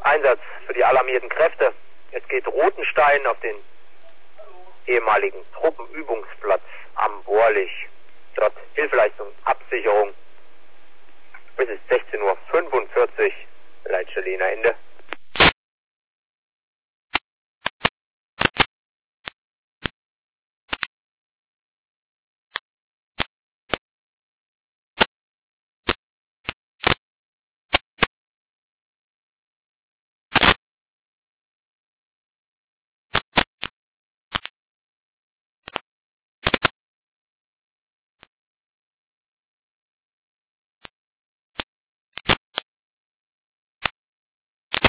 Einsatz für die alarmierten Kräfte. Es geht Rotenstein auf den ehemaligen Truppenübungsplatz am Bohrlich. Dort Hilfeleistung, Absicherung. Es ist 16:45 Uhr, Leitstelle Ende.